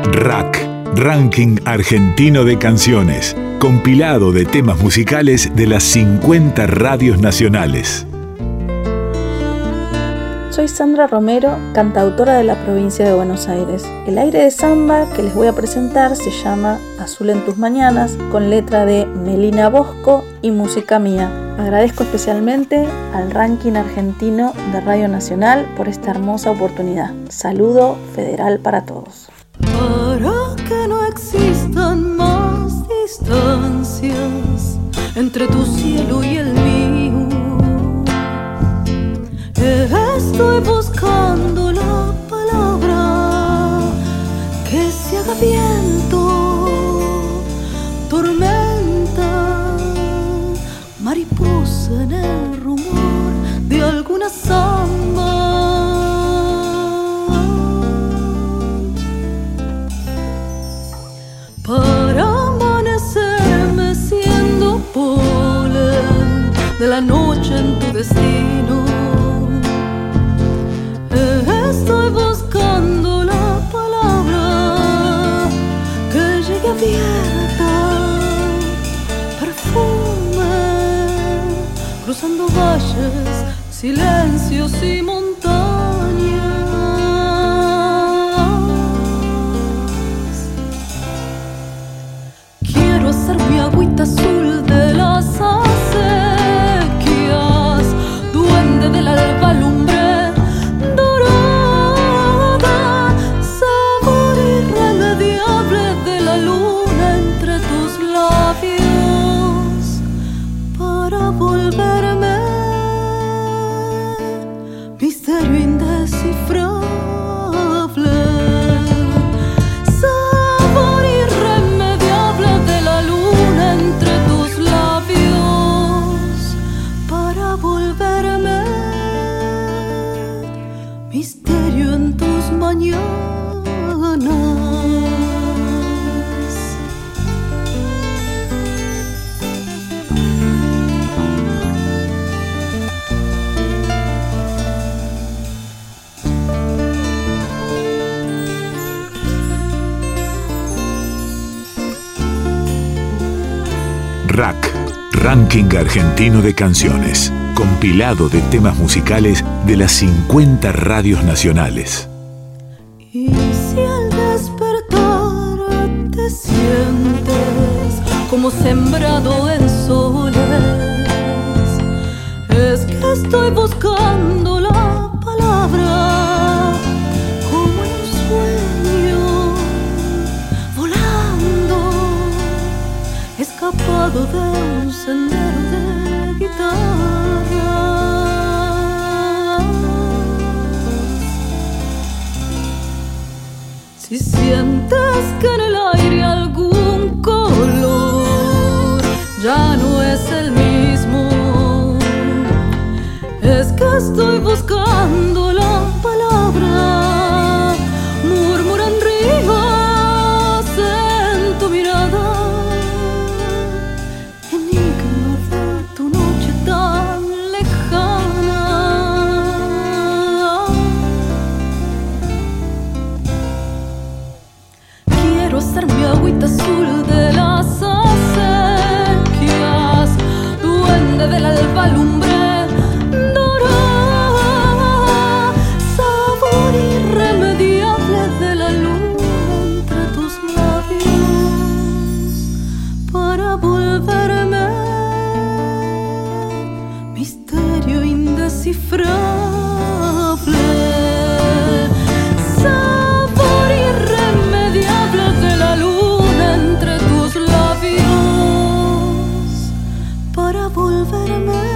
Rack, Ranking Argentino de Canciones, compilado de temas musicales de las 50 radios nacionales. Soy Sandra Romero, cantautora de la provincia de Buenos Aires. El aire de samba que les voy a presentar se llama Azul en tus mañanas, con letra de Melina Bosco y música mía. Agradezco especialmente al Ranking Argentino de Radio Nacional por esta hermosa oportunidad. Saludo federal para todos. Para que no existan más distancias entre tu cielo y el mío, estoy buscando la palabra que se haga viento, tormenta, mariposa en el rumor de alguna samba. Para amanecerme siendo polen de la noche en tu destino, estoy buscando la palabra que llegue abierta, perfume, cruzando valles, silencios y montañas. Quiero hacer mi agüita azul de las acequias, duende del alba lumbre volverme, misterio indescifrable, sabor irremediable de la luna entre tus labios, para volverme, misterio en tus mañanas. Rack, Ranking Argentino de Canciones, compilado de temas musicales de las 50 radios nacionales. Y si al despertar te sientes como sembrado en soles, es que estoy buscando la palabra como en un sueño, volando, escapado de un sendero de guitarras. Si sientes que en el aire algún color ya no es el mismo, es que estoy buscando la palabra, murmuran ríos en tu mirada, ser mi agüita azul de las acequias, duende del alba lumbre dorada, sabor irremediable de la luna entre tus labios, para volverme, misterio indescifrable. Para volverme